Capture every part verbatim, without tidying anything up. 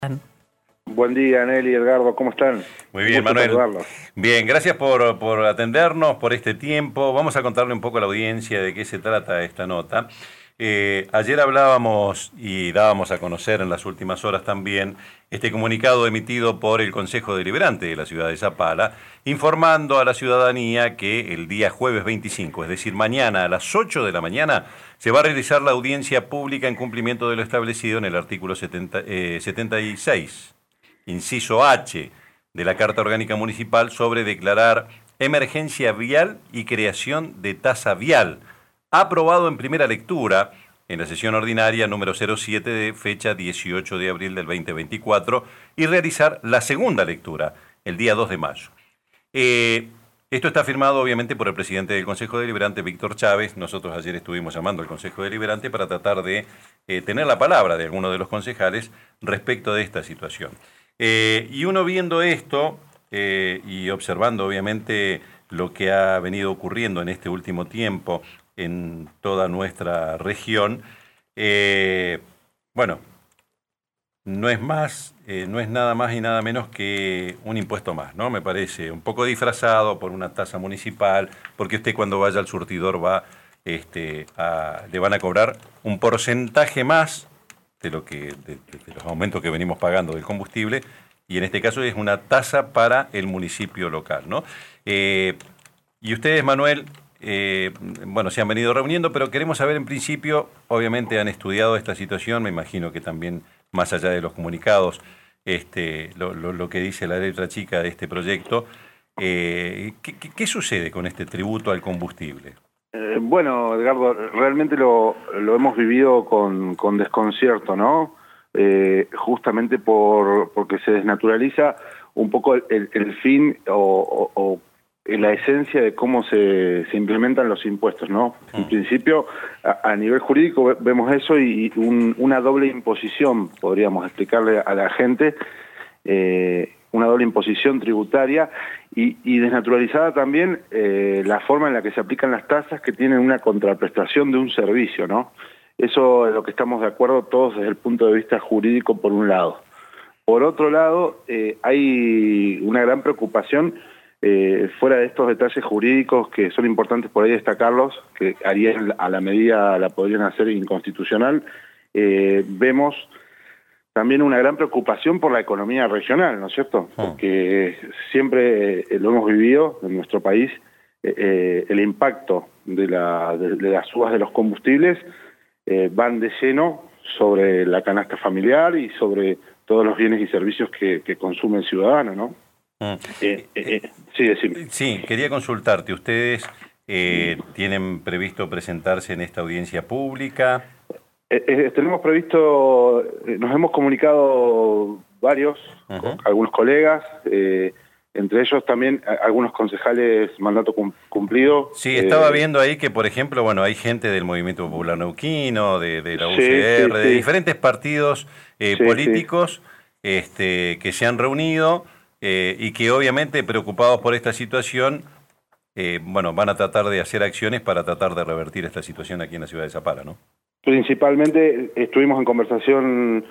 Buen día, Nelly, Edgardo, ¿cómo están? Muy bien, Gusto Manuel. saludarlos. Bien, gracias por, por atendernos, por este tiempo. Vamos a contarle un poco a la audiencia de qué se trata esta nota. Eh, ayer hablábamos y dábamos a conocer en las últimas horas también este comunicado emitido por el Consejo Deliberante de la ciudad de Zapala, informando a la ciudadanía que el día jueves veinticinco, es decir, mañana a las ocho de la mañana, se va a realizar la audiencia pública en cumplimiento de lo establecido en el artículo setenta, eh, setenta y seis, inciso H, de la Carta Orgánica Municipal sobre declarar emergencia vial y creación de tasa vial, aprobado en primera lectura en la sesión ordinaria número cero siete de fecha dieciocho de abril del veinte veinticuatro y realizar la segunda lectura el día dos de mayo. Eh, esto está firmado obviamente por el presidente del Consejo Deliberante, Víctor Chávez. Nosotros ayer estuvimos llamando al Consejo Deliberante para tratar de eh, tener la palabra de algunos de los concejales respecto de esta situación. Eh, y uno viendo esto eh, y observando obviamente lo que ha venido ocurriendo en este último tiempo en toda nuestra región, eh, bueno, no es más, eh, no es nada más y nada menos que un impuesto más, ¿no? Me parece un poco disfrazado por una tasa municipal, porque usted cuando vaya al surtidor va, este, a, le van a cobrar un porcentaje más de lo que de, de los aumentos que venimos pagando del combustible, y en este caso es una tasa para el municipio local, ¿no? Eh, y ustedes, Manuel, eh, bueno, se han venido reuniendo, pero queremos saber en principio, obviamente han estudiado esta situación, me imagino que también más allá de los comunicados, este, lo, lo, lo que dice la letra chica de este proyecto, eh, ¿qué, qué, ¿qué sucede con este tributo al combustible? Eh, bueno, Edgardo, realmente lo, lo hemos vivido con, con desconcierto, ¿no? Eh, justamente por porque se desnaturaliza un poco el, el, el fin o, o, o la esencia de cómo se, se implementan los impuestos, ¿no? En principio, a, a nivel jurídico vemos eso y un, una doble imposición, podríamos explicarle a la gente, eh, una doble imposición tributaria y, y desnaturalizada también eh, la forma en la que se aplican las tasas que tienen una contraprestación de un servicio, ¿no? Eso es lo que estamos de acuerdo todos desde el punto de vista jurídico por un lado. Por otro lado, eh, hay una gran preocupación eh, fuera de estos detalles jurídicos que son importantes por ahí destacarlos, que harían a la medida la podrían hacer inconstitucional, eh, vemos también una gran preocupación por la economía regional, ¿no es cierto? Porque siempre eh, lo hemos vivido en nuestro país, eh, eh, el impacto de, la, de, de las subas de los combustibles eh, van de lleno sobre la canasta familiar y sobre todos los bienes y servicios que, que consume el ciudadano, ¿no? Mm. Eh, eh, eh, sí, decime. Sí, quería consultarte, ¿ustedes eh, tienen previsto presentarse en esta audiencia pública? Eh, eh, tenemos previsto, eh, nos hemos comunicado varios, uh-huh. con algunos colegas, eh, entre ellos también a, algunos concejales mandato cum, cumplido. Sí, estaba eh, viendo ahí que, por ejemplo, bueno, hay gente del Movimiento Popular Neuquino, de, de la U sí, C R, sí, de sí. diferentes partidos eh, sí, políticos sí. Este, que se han reunido eh, y que obviamente preocupados por esta situación, eh, bueno, van a tratar de hacer acciones para tratar de revertir esta situación aquí en la ciudad de Zapala, ¿no? Principalmente estuvimos en conversación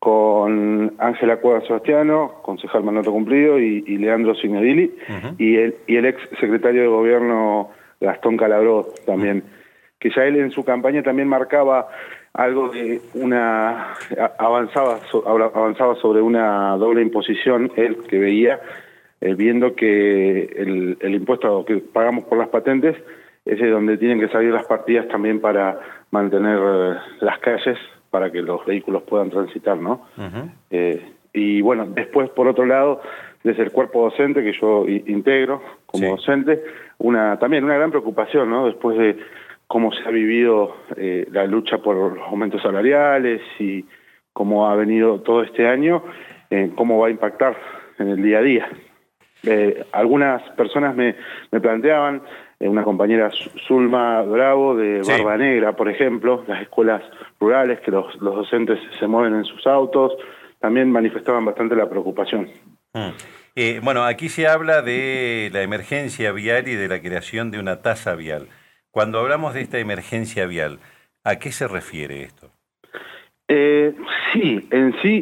con Ángela Cueva Sebastiano, concejal mandato cumplido, y, y Leandro Signadili, uh-huh. y, el, y el ex secretario de Gobierno Gastón Calabró también, uh-huh. que ya él en su campaña también marcaba algo de una... avanzaba, avanzaba sobre una doble imposición, él que veía, eh, viendo que el, el impuesto que pagamos por las patentes es de donde tienen que salir las partidas también para mantener eh, las calles para que los vehículos puedan transitar, ¿no? Uh-huh. eh, y bueno, después, por otro lado, desde el cuerpo docente que yo integro como sí. docente, una también una gran preocupación, ¿no? Después de cómo se ha vivido eh, la lucha por los aumentos salariales y cómo ha venido todo este año, eh, cómo va a impactar en el día a día. Eh, algunas personas me, me planteaban, eh, una compañera Zulma Bravo de sí. Barba Negra, por ejemplo, las escuelas rurales, que los, los docentes se mueven en sus autos, también manifestaban bastante la preocupación. Mm. Eh, bueno, aquí se habla de la emergencia vial y de la creación de una tasa vial. Cuando hablamos de esta emergencia vial, ¿a qué se refiere esto? Eh, sí, en sí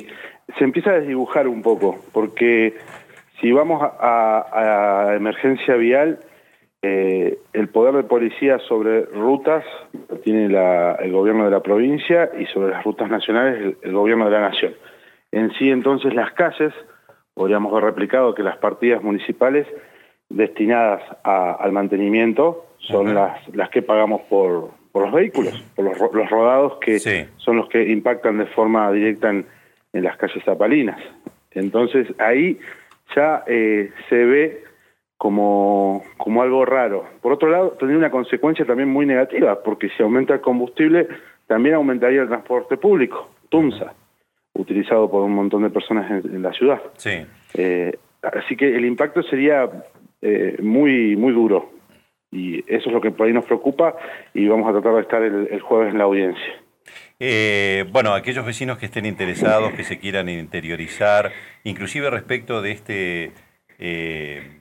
se empieza a desdibujar un poco, porque si vamos a, a, a emergencia vial, eh, el poder de policía sobre rutas lo tiene la, el gobierno de la provincia, y sobre las rutas nacionales el, el gobierno de la nación. En sí, entonces, las calles, podríamos ver replicado que las partidas municipales destinadas a, al mantenimiento son uh-huh. las, las que pagamos por, por los vehículos, por los, los rodados que sí. son los que impactan de forma directa en, en las calles zapalinas. Entonces ahí ya eh, se ve como, como algo raro. Por otro lado, tendría una consecuencia también muy negativa, porque si aumenta el combustible, también aumentaría el transporte público, TUMSA, utilizado por un montón de personas en, en la ciudad. Sí. Eh, así que el impacto sería eh, muy, muy duro. Y eso es lo que por ahí nos preocupa, y vamos a tratar de estar el, el jueves en la audiencia. Eh, bueno, aquellos vecinos que estén interesados, que se quieran interiorizar, inclusive respecto de este eh,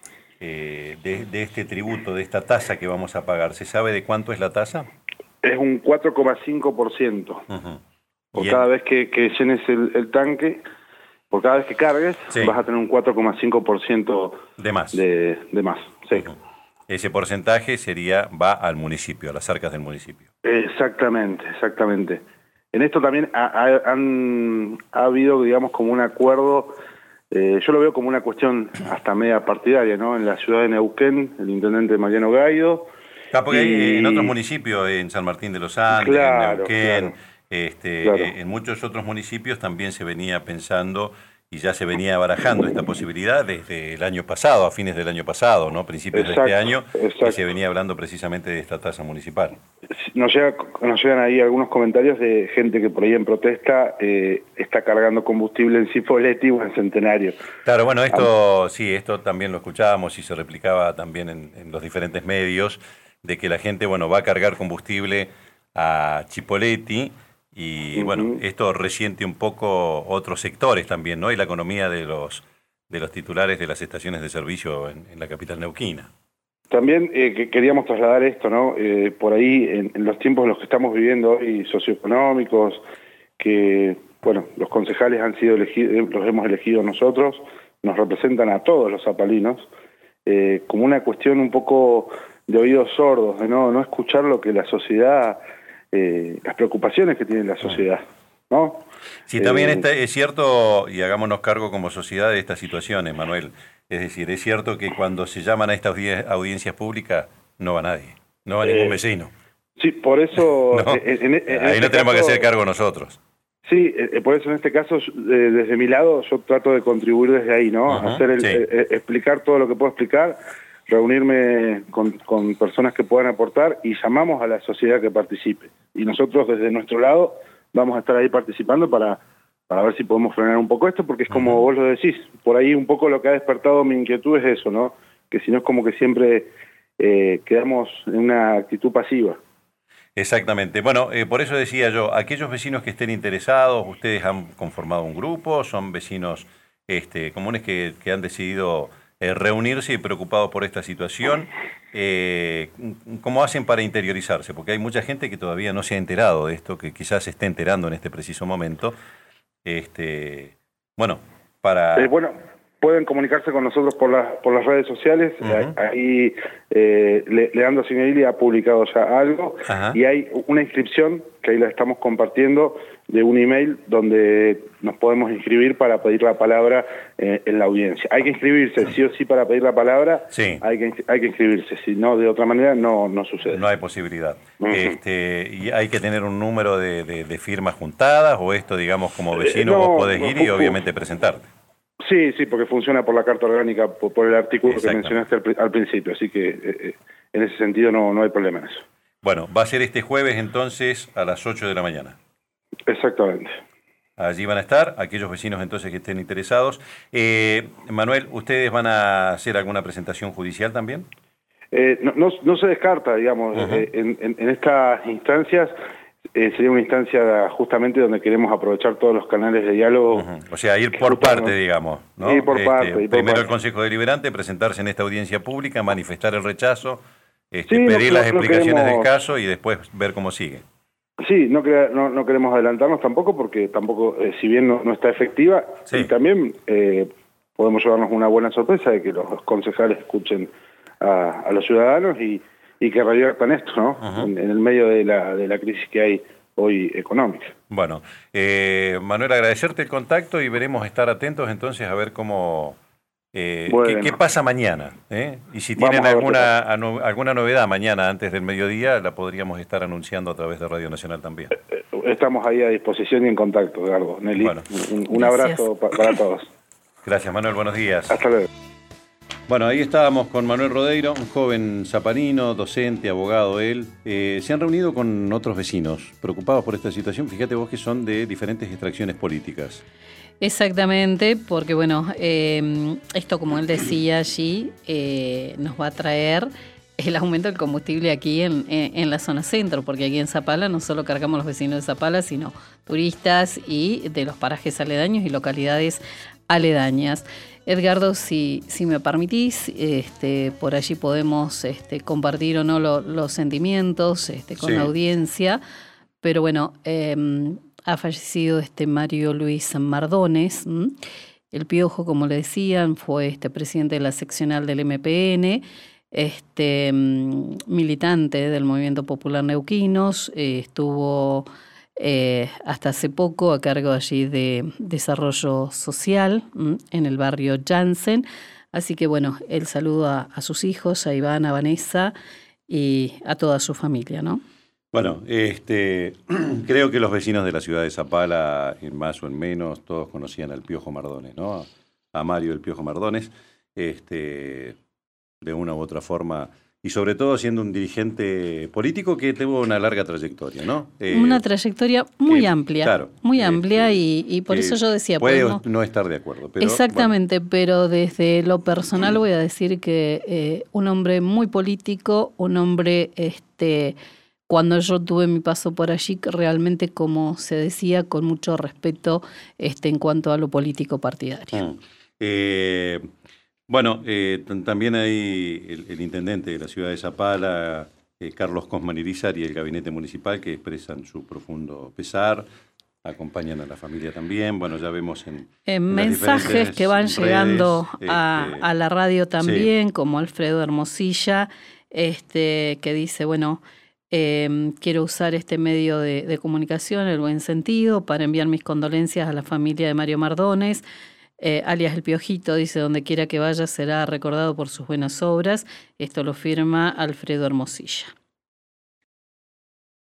eh, de, de este tributo, de esta tasa que vamos a pagar, ¿se sabe de cuánto es la tasa? Es un cuatro coma cinco por ciento. Uh-huh. Por Bien. cada vez que, que llenes el, el tanque, por cada vez que cargues, sí. vas a tener un cuatro coma cinco por ciento de más. De, de más, sí. Uh-huh. Ese porcentaje sería va al municipio, a las arcas del municipio. Exactamente, exactamente. En esto también ha, ha, han, ha habido, digamos, como un acuerdo, eh, yo lo veo como una cuestión hasta media partidaria, ¿no? En la ciudad de Neuquén, el intendente Mariano Gaido. Ah, porque y... hay en otros municipios, en San Martín de los Andes, claro, en Neuquén, claro, este, claro. Eh, en muchos otros municipios también se venía pensando y ya se venía barajando esta posibilidad desde el año pasado, a fines del año pasado, ¿no? Principios exacto, de este año, exacto. que se venía hablando precisamente de esta tasa municipal. Nos, llega, nos llegan ahí algunos comentarios de gente que por ahí en protesta eh, está cargando combustible en Cipolletti o en Centenario. Claro, bueno, esto ah. sí, esto también lo escuchábamos y se replicaba también en, en los diferentes medios, de que la gente, bueno, va a cargar combustible a Cipolletti. Y bueno, uh-huh. esto resiente un poco otros sectores también, ¿no? Y la economía de los de los titulares de las estaciones de servicio en, en la capital neuquina. También eh, que queríamos trasladar esto, ¿no? Eh, por ahí, en, en los tiempos en los que estamos viviendo hoy, socioeconómicos, que, bueno, los concejales han sido elegidos, los hemos elegido nosotros, nos representan a todos los zapalinos, eh, como una cuestión un poco de oídos sordos, de no, no escuchar lo que la sociedad... Eh, las preocupaciones que tiene la sociedad, ¿no? Sí, también eh, está, es cierto, y hagámonos cargo como sociedad de estas situaciones, Manuel. Es decir, es cierto que cuando se llaman a estas audiencias públicas no va nadie, no va eh, ningún vecino. Sí, por eso... ¿No? En, en, en Ahí este no tenemos caso, que hacer cargo nosotros. Sí, eh, por eso en este caso, eh, desde mi lado, yo trato de contribuir desde ahí, ¿no? Uh-huh, Hacer el, sí. eh, explicar todo lo que puedo explicar, reunirme con, con personas que puedan aportar, y llamamos a la sociedad que participe. Y nosotros desde nuestro lado vamos a estar ahí participando para, para ver si podemos frenar un poco esto, porque es como uh-huh. vos lo decís, por ahí un poco lo que ha despertado mi inquietud es eso, ¿no? Que si no es como que siempre eh, quedamos en una actitud pasiva. Exactamente. Bueno, eh, por eso decía yo, aquellos vecinos que estén interesados, ustedes han conformado un grupo, son vecinos este, comunes que, que han decidido... Eh, reunirse y preocupados por esta situación. Eh, ¿Cómo hacen para interiorizarse? Porque hay mucha gente que todavía no se ha enterado de esto, que quizás se esté enterando en este preciso momento. Este, bueno, para... Eh, bueno, pueden comunicarse con nosotros por, la, por las redes sociales. Uh-huh. Ahí eh, Le, Leandro Signorilli ha publicado ya algo. Uh-huh. Y hay una inscripción, que ahí la estamos compartiendo, de un email donde nos podemos inscribir para pedir la palabra eh, en la audiencia. Hay que inscribirse, sí o sí, para pedir la palabra, sí. hay que hay que inscribirse, si no, de otra manera no, no sucede. No hay posibilidad. Uh-huh. Este, ¿y hay que tener un número de, de, de firmas juntadas, o esto, digamos, como vecino, eh, no, vos podés ir no, y obviamente presentarte? Sí, sí, porque funciona por la carta orgánica, por, por el artículo que mencionaste al, al principio, así que eh, en ese sentido no, no hay problema en eso. Bueno, va a ser este jueves entonces a las ocho de la mañana. Exactamente. Allí van a estar aquellos vecinos entonces que estén interesados. Eh, Manuel, ¿ustedes van a hacer alguna presentación judicial también? Eh, no, no, no se descarta, digamos, uh-huh. eh, en, en, en estas instancias eh, sería una instancia justamente donde queremos aprovechar todos los canales de diálogo. Uh-huh. O sea, ir por parte, digamos, ¿no? Sí, por este, parte. Y por primero parte. El Consejo Deliberante, presentarse en esta audiencia pública, manifestar el rechazo, este, sí, pedir lo, las lo explicaciones queremos... del caso y después ver cómo sigue. Sí, no, crea, no, no queremos adelantarnos tampoco porque tampoco, eh, si bien no, no está efectiva, Sí. y también eh, podemos llevarnos una buena sorpresa de que los concejales escuchen a, a los ciudadanos y, y que reviertan esto, ¿no? Uh-huh. en, en el medio de la, de la crisis que hay hoy económica. Bueno, eh, Manuel, agradecerte el contacto y veremos estar atentos entonces a ver cómo... Eh, bueno. ¿qué, ¿Qué pasa mañana? ¿Eh? Y si tienen alguna, alguna novedad mañana antes del mediodía, la podríamos estar anunciando a través de Radio Nacional también. Estamos ahí a disposición y en contacto, Edgardo. Nelly, bueno, un, un abrazo pa, para todos. Gracias, Manuel. Buenos días. Hasta luego. Bueno, ahí estábamos con Manuel Rodeiro, un joven zaparino, docente, abogado él. Eh, se han reunido con otros vecinos preocupados por esta situación. Fíjate vos que son de diferentes extracciones políticas. Exactamente, porque bueno, eh, esto como él decía allí, eh, nos va a traer el aumento del combustible aquí en, en, en la zona centro, porque aquí en Zapala no solo cargamos los vecinos de Zapala, sino turistas y de los parajes aledaños y localidades aledañas. Edgardo, si, si me permitís, este, por allí podemos este, compartir o no lo, los sentimientos este, con sí. la audiencia, pero bueno... Eh, ha fallecido este Mario Luis Mardones. ¿m? El Piojo, como le decían, fue este presidente de la seccional del M P N, este militante del Movimiento Popular Neuquinos, eh, estuvo eh, hasta hace poco a cargo allí de Desarrollo Social ¿m? en el barrio Jansen. Así que bueno, el saludo a, a sus hijos, a Iván, a Vanessa y a toda su familia, ¿no? Bueno, este, creo que los vecinos de la ciudad de Zapala, en más o en menos, todos conocían al Piojo Mardones, ¿no? A Mario el Piojo Mardones, este, de una u otra forma, y sobre todo siendo un dirigente político que tuvo una larga trayectoria, ¿no? Eh, una trayectoria muy que, amplia, claro, muy amplia, eh, y, y por eso yo decía... Puede podemos... no estar de acuerdo, pero... Exactamente, bueno. Pero desde lo personal voy a decir que eh, un hombre muy político, un hombre... este Cuando yo tuve mi paso por allí, realmente, como se decía, con mucho respeto este, en cuanto a lo político partidario. Mm. Eh, bueno, eh, también hay el, el intendente de la ciudad de Zapala, eh, Carlos Cosman Irizar, y el gabinete municipal que expresan su profundo pesar, acompañan a la familia también. Bueno, ya vemos en, en, en mensajes que van redes, llegando a, este, a la radio también, sí. como Alfredo Hermosilla, este, que dice, bueno... Eh, quiero usar este medio de, de comunicación, el buen sentido, para enviar mis condolencias a la familia de Mario Mardones, eh, alias El Piojito, dice, donde quiera que vaya será recordado por sus buenas obras. Esto lo firma Alfredo Hermosilla.